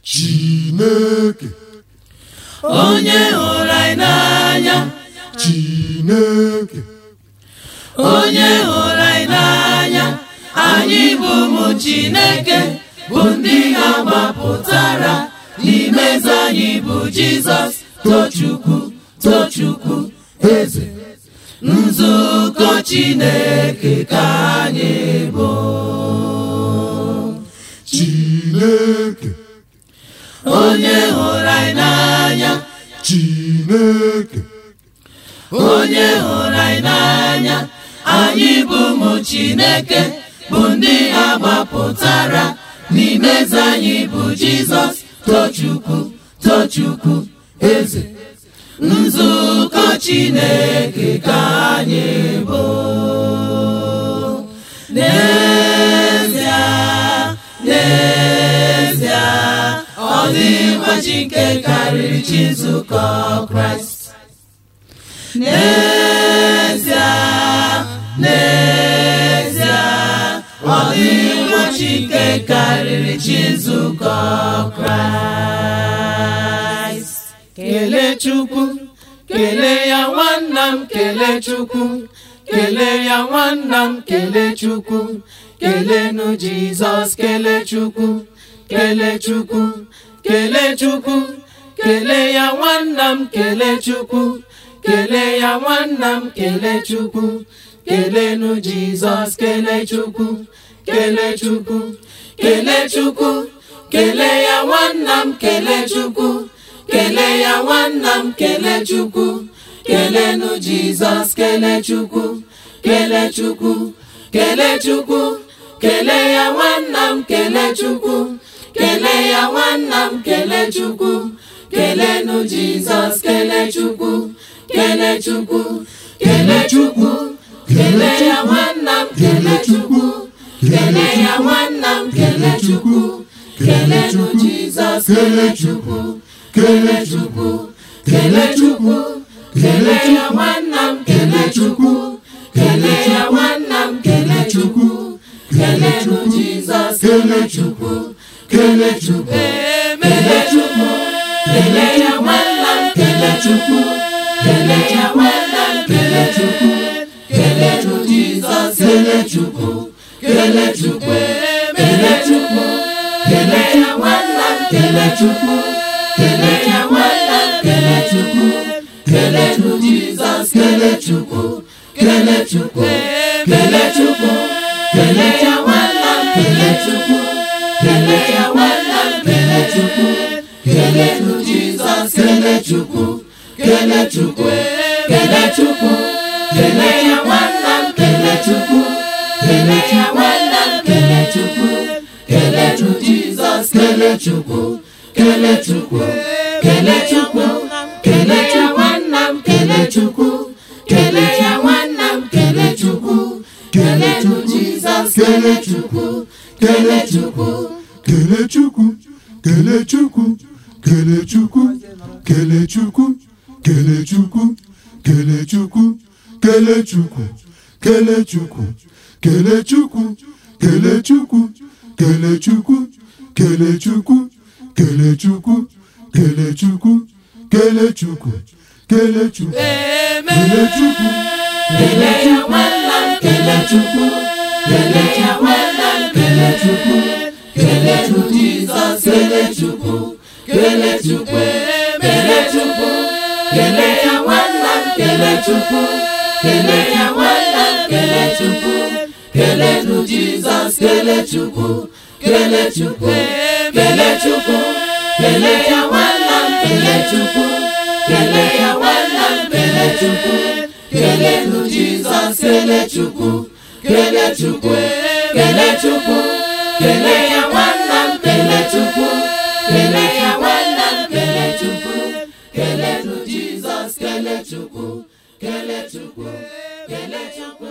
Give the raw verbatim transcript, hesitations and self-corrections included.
Chineke onye hụrụ anyị n'anya, Chineke onye hụrụ anyị n'anya, anyị bụ ụmụ Chineke, bụ ndị agbapụtara, n'ime eze anyị bụ Jizọs. Tochukwu, Tochukwu, eze nzukọ Chineke ka anyị bụ. Chineke onye hụrụ anyị n'anya, Chineke onye hụrụ anyị n'anya, anyị bụ ụmụ Chineke, bụ ndị agbapụtara, n'ime eze anyị bụ Jizọs. Tochukwu, Tochukwu, eze nzukọ Chineke ka anyị bụ. N'ezie, n'ezie, ọ dịghịkwa chi nke karịrị chi nzukọ Kraịst. N'ezie, n'ezie, ọ dịghịkwa chi nke karịrị chi nzukọ Kraịst. Kelee Chukwu, kelee ya nwanna m, kelee Chukwu, kelee ya nwanna m, kelee Chukwu, keleenụ Jizọs, kelee Chukwu, kelee Chukwu, kelee Chukwu, kelee ya nwanna m, kelee Chukwu, kelee ya nwanna m, kelee Chukwu, keleenụ Jizọs, kelee Chukwu, kelee Chukwu, kelee Chukwu, kelee ya nwanna m, kelee Chukwu, kelee ya nwanna m, kelee Chukwu, keleenụ Jizọs, kelee Chukwu, kelee Chukwu, kelee Chukwu, kelee ya nwanna m, kelee Chukwu, kelee ya nwanna m, kelee Chukwu, keleenụ Jizọs, kelee Chukwu, kelee Chukwu, kelee Chukwu, kelee ya nwanna m, kelee Chukwu, kelee ya nwanna m, kelee Chukwu, keleenụ Jizọs, kelee Chukwu, kelee Chukwu, kelee Chukwu, kelee ya nwanna m, kelee Chukwu, kelee ya nwanna m, kelee Chukwu, keleenụ Jizọs, kelee Chukwu, kelee Chukwu, kelee Chukwu, kelee ya nwanna m, kelee Chukwu, kelee ya nwanna m, kelee Chukwu, keleenụ Jizọs, kelee Chukwu, kelee Chukwu, kelee Chukwu, kelee ya nwanna m, kelee Chukwu, kelee ya nwanna m, kelee Chukwu, keleenụ Jizọs, kelee Chukwu, kelee Chukwu, kelee Chukwu, kelee ya nwanna m, kelee Chukwu, kelee ya nwanna m, kelee Chukwu, keleenụ Jizọs, kelee Chukwu, kelee Chukwu, kelee Chukwu, kelee ya nwanna m, kelee Chukwu, kelee ya nwanna m, kelee Chukwu, keleenụ Jizọs, kelee Chukwu, kelee Chukwu, kelee Chukwu, kelee ya nwanna m, kelee Chukwu, kelee ya nwanna m, kelee Chukwu, keleenụ Jizọs, kelee Chukwu, kelee Chukwu, kelee Chukwu, kelee Chukwu, kelee Chukwu, kelee Chukwu, kelee Chukwu, kelee Chukwu, kelee Chukwu, kelee Chukwu, kelee Chukwu, kelee Chukwu, kelee Chukwu, kelee Chukwu, kelee Chukwu, kelee Chukwu, kelee Chukwu, kelee Chukwu, kelee Chukwu, kelee ya nwanna m, kelee Chukwu, kelee ya nwanna m, kelee Chukwu, keleenụ Jizọs, kelee Chukwu, kelee Chukwu, kelee Chukwu, kelee ya nwanna m, kelee Chukwu, kelee ya nwanna m, kelee Chukwu, keleenụ Jizọs, kelee Chukwu, kelee Chukwu, kelee Chukwu, kelee ya nwanna m, kelee Chukwu, kelee ya nwanna m, kelee Chukwu, keleenụ Jizọs, kelee Chukwu, kelee Chukwu, kelee Chukwu, kelee ya nwanna m, kelee Chukwu, kelee ya nwanna m, kelee Chukwu, keleenụ Jizọs, kelee Chukwu, kelee Chukwu, kelee Chukwu.